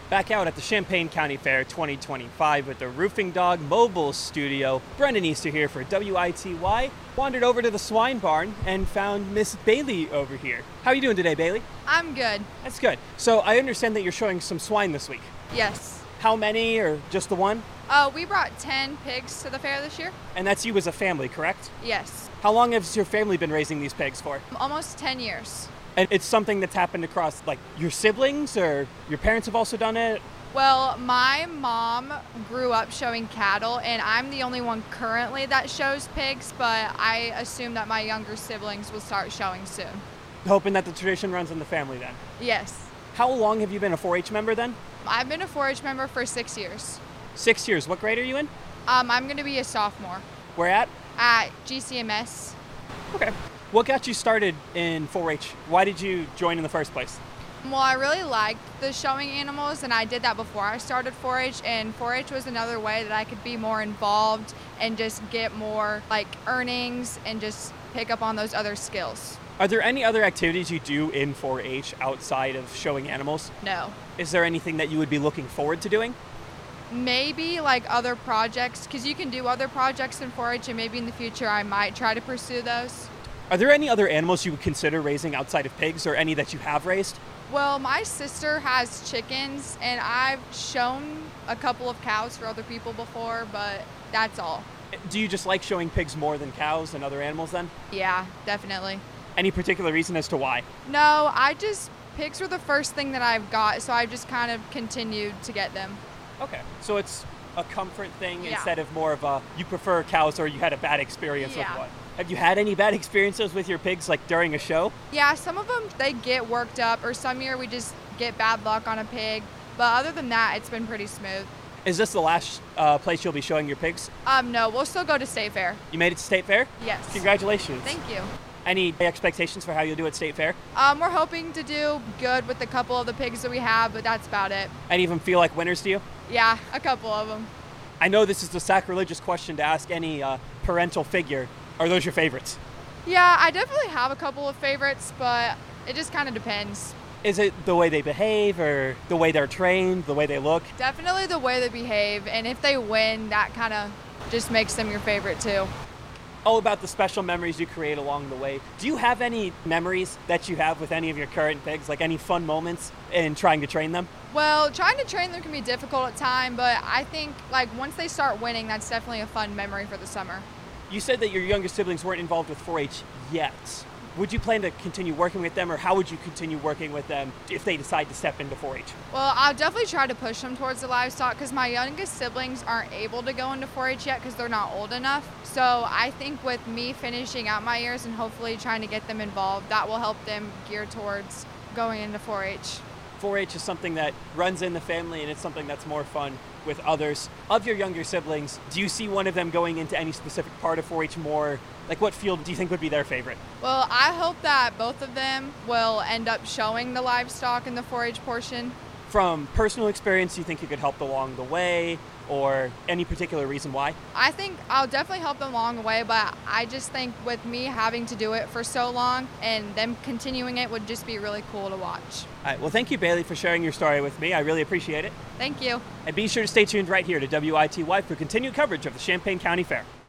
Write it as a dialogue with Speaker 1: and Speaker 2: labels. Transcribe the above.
Speaker 1: Back out at the Champaign County Fair 2025 with the Roofing Dog Mobile Studio. Brendan Easter here for WITY. Wandered over to the swine barn and found Miss Bailey over here. How are you doing today, Bailey?
Speaker 2: I'm good.
Speaker 1: That's good. So I understand that you're showing some swine this week.
Speaker 2: Yes.
Speaker 1: How many, or just the one?
Speaker 2: We brought 10 pigs to the fair this year.
Speaker 1: And that's you as a family, correct?
Speaker 2: Yes.
Speaker 1: How long has your family been raising these pigs for?
Speaker 2: Almost 10 years.
Speaker 1: And it's something that's happened across, like, your siblings, or your parents have also done it?
Speaker 2: Well, my mom grew up showing cattle, and I'm the only one currently that shows pigs, but I assume that my younger siblings will start showing soon.
Speaker 1: Hoping that the tradition runs in the family then.
Speaker 2: Yes.
Speaker 1: How long have you been a 4-H member then?
Speaker 2: I've been a 4-H member for 6 years.
Speaker 1: 6 years. What grade are you in?
Speaker 2: I'm going to be a sophomore
Speaker 1: Where at?
Speaker 2: at GCMS.
Speaker 1: Okay. What got you started in 4-H? Why did you join in the first place?
Speaker 2: Well, I really liked the showing animals, and I did that before I started 4-H, and 4-H was another way that I could be more involved and just get more, like, earnings and just pick up on those other skills.
Speaker 1: Are there any other activities you do in 4-H outside of showing animals?
Speaker 2: No.
Speaker 1: Is there anything that you would be looking forward to doing?
Speaker 2: Maybe, like, other projects, because you can do other projects in 4-H, and maybe in the future I might try to pursue those.
Speaker 1: Are there any other animals you would consider raising outside of pigs, or any that you have raised?
Speaker 2: Well, my sister has chickens, and I've shown a couple of cows for other people before, but that's all.
Speaker 1: Do you just like showing pigs more than cows and other animals then?
Speaker 2: Yeah, definitely.
Speaker 1: Any particular reason as to why?
Speaker 2: No, pigs were the first thing that I've got, so I've just kind of continued to get them.
Speaker 1: Okay. So it's a comfort thing
Speaker 2: Yeah.
Speaker 1: instead of more of a, you prefer cows or you had a bad experience with
Speaker 2: Yeah.
Speaker 1: one? Have you had any bad experiences with your pigs, like during a show?
Speaker 2: Yeah, some of them, they get worked up, or some year we just get bad luck on a pig. But other than that, it's been pretty smooth.
Speaker 1: Is this the last place you'll be showing your pigs?
Speaker 2: No, we'll still go to State Fair.
Speaker 1: You made it to State Fair?
Speaker 2: Yes.
Speaker 1: Congratulations.
Speaker 2: Thank you.
Speaker 1: Any expectations for how you'll do at State Fair?
Speaker 2: We're hoping to do good with a couple of the pigs that we have, but that's about it.
Speaker 1: Any of them feel like winners to you?
Speaker 2: Yeah, a couple of them.
Speaker 1: I know this is a sacrilegious question to ask any parental figure. Are those your favorites?
Speaker 2: Yeah, I definitely have a couple of favorites, but it just kind of depends.
Speaker 1: Is it the way they behave, or the way they're trained, the way they look?
Speaker 2: Definitely the way they behave, and if they win, that kind of just makes them your favorite too.
Speaker 1: All about the special memories you create along the way. Do you have any memories that you have with any of your current pigs, like any fun moments in trying to train them?
Speaker 2: Well, trying to train them can be difficult at times, but I think like once they start winning, that's definitely a fun memory for the summer.
Speaker 1: You said that your younger siblings weren't involved with 4-H yet. Would you plan to continue working with them, or how would you continue working with them if they decide to step into 4-H?
Speaker 2: Well, I'll definitely try to push them towards the livestock, because my youngest siblings aren't able to go into 4-H yet because they're not old enough. So I think with me finishing out my years and hopefully trying to get them involved, that will help them gear towards going into 4-H.
Speaker 1: 4-H is something that runs in the family, and it's something that's more fun with others. Of your younger siblings, do you see one of them going into any specific part of 4-H more? Like, what field do you think would be their favorite?
Speaker 2: Well, I hope that both of them will end up showing the livestock in the 4-H portion.
Speaker 1: From personal experience, do you think you could help along the way, or any particular reason why?
Speaker 2: I think I'll definitely help them along the way, but I just think with me having to do it for so long and them continuing it would just be really cool to watch.
Speaker 1: All right, well, thank you, Bailey, for sharing your story with me. I really appreciate it.
Speaker 2: Thank you.
Speaker 1: And be sure to stay tuned right here to WITY for continued coverage of the Champaign County Fair.